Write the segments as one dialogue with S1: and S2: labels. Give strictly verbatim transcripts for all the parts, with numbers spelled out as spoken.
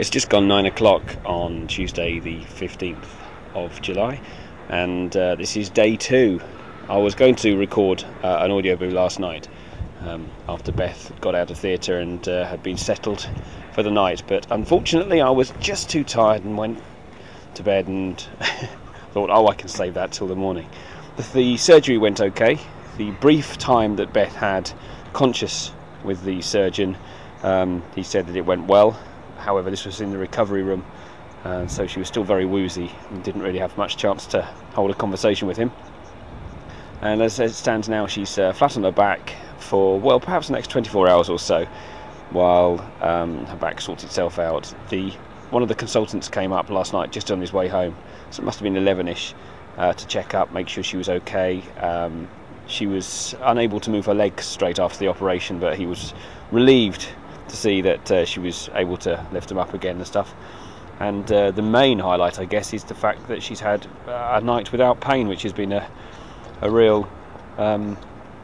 S1: It's just gone nine o'clock on Tuesday the fifteenth of July, and uh, this is day two. I was going to record uh, an audio boo last night um, after Beth got out of theatre and uh, had been settled for the night, but unfortunately I was just too tired and went to bed and thought, oh, I can save that till the morning. The, the surgery went okay. The brief time that Beth had conscious with the surgeon, um, he said that it went well. However, this was in the recovery room, uh, so she was still very woozy and didn't really have much chance to hold a conversation with him. And as it stands now, she's uh, flat on her back for, well, perhaps the next twenty-four hours or so, while um, her back sorts itself out. The one of the consultants came up last night just on his way home, so it must have been eleven-ish, uh, to check up, make sure she was okay. Um, she was unable to move her legs straight after the operation, but he was relieved to see that uh, she was able to lift them up again and stuff. And uh, the main highlight, I guess, is the fact that she's had uh, a night without pain, which has been a a real um,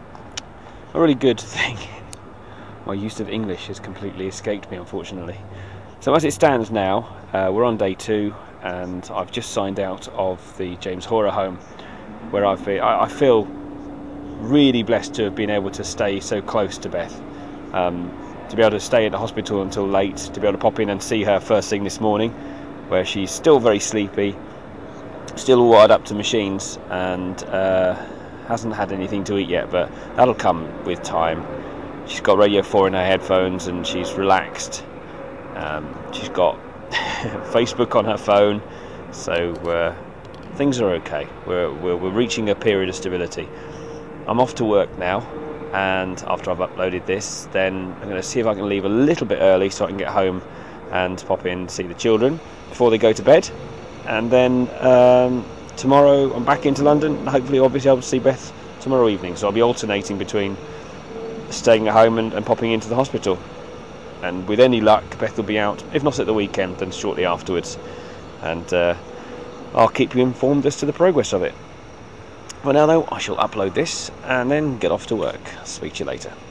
S1: a really good thing. My use of English has completely escaped me, unfortunately. So as it stands now, uh, we're on day two, and I've just signed out of the James Hoare home, where I've been, I, I feel really blessed to have been able to stay so close to Beth. Um, to be able to stay at the hospital until late, to be able to pop in and see her first thing this morning, where she's still very sleepy, still all wired up to machines, and uh, hasn't had anything to eat yet, but that'll come with time. She's got Radio four in her headphones and she's relaxed. Um, she's got Facebook on her phone, so uh, things are okay. We're, we're, we're reaching a period of stability. I'm off to work now, and after I've uploaded this, then I'm going to see if I can leave a little bit early so I can get home and pop in and see the children before they go to bed. And then um, tomorrow I'm back into London, and hopefully I'll be able to see Beth tomorrow evening. So I'll be alternating between staying at home and, and popping into the hospital. And with any luck, Beth will be out, if not at the weekend, then shortly afterwards. And uh, I'll keep you informed as to the progress of it. For now though, I shall upload this and then get off to work. Speak to you later.